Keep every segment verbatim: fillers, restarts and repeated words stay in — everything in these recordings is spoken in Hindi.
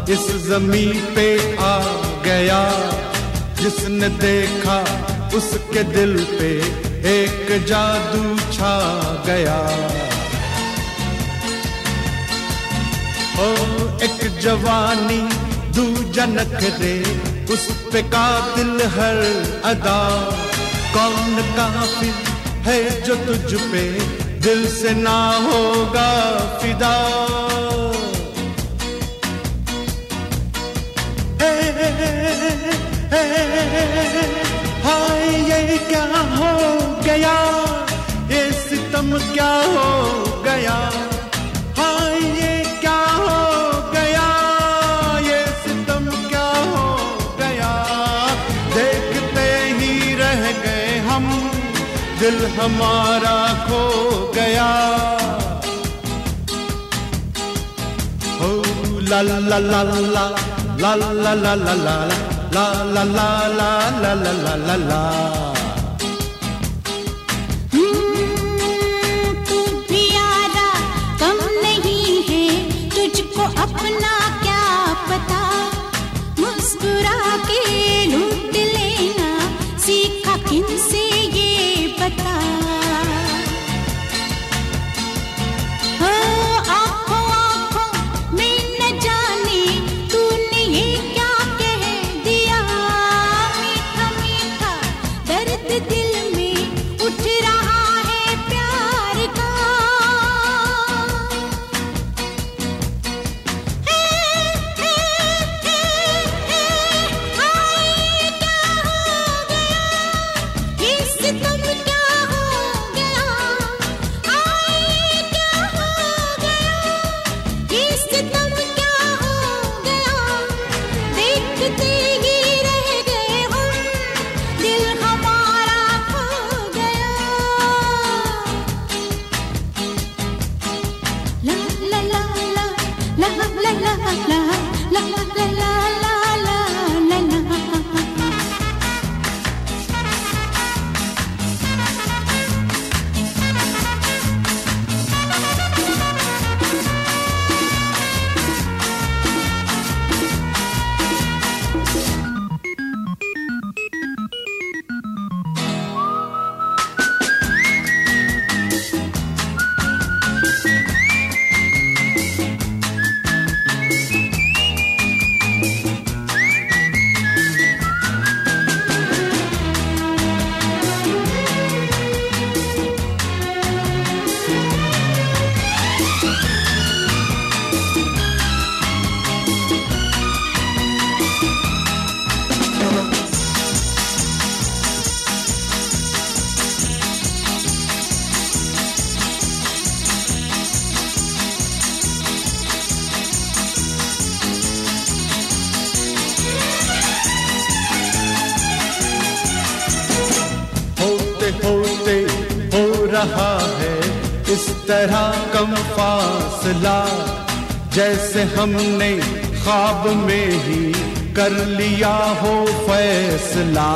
इस ज़मीं पे आ गया, जिसने देखा उसके दिल पे एक जादू छा गया। ओ एक जवानी दूजा नखरे, उस पे कातिल हर अदा। कौन काफिर है जो तुझ पे दिल से ना होगा फिदा। हे हे हाय ये क्या हो गया, ये सितम क्या हो गया। हाय ये क्या हो गया, ये सितम क्या हो गया। देखते ही रह गए हम, दिल हमारा खो गया। हो ला ला ला ला ला ला ला ला ला ला ला ला ला ला ला ला ला ला। तू भी यारा कम नहीं है, तुझको अपना क्या पता। मुस्कुरा के लूट लेना सीखा किनसे ये बता। आँखों आँखों में न जाने तूने ये क्या कह दिया। मीठा मीठा दर्द दिल में उठ रहा है प्यार का। हे हे हे हे हाय क्या हो गया, ये सितम क्या हो गया। हाय क्या हो गया, ये सितम क्या हो गया। देखते ही रह गए हम, दिल हमारा खो गया। ला ला ला ला ला ला ला ला ला ला ला ला ला ला। होते होते हो रहा है इस तरह कम फासला, जैसे हमने ख्वाब में ही कर लिया हो फैसला।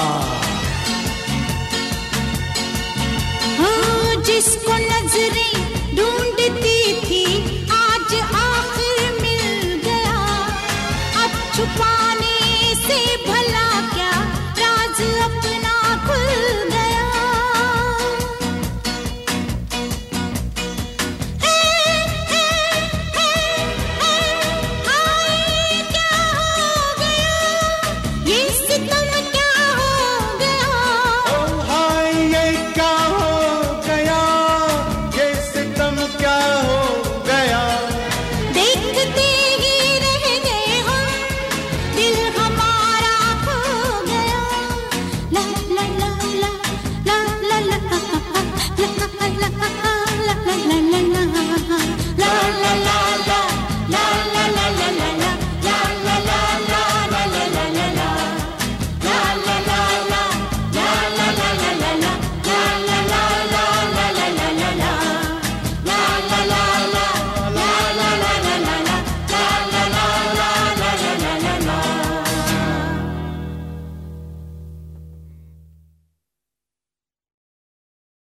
हाँ, जिसको नजरें ढूंढती थी आज आखिर मिल गया। अब छुपाने से भला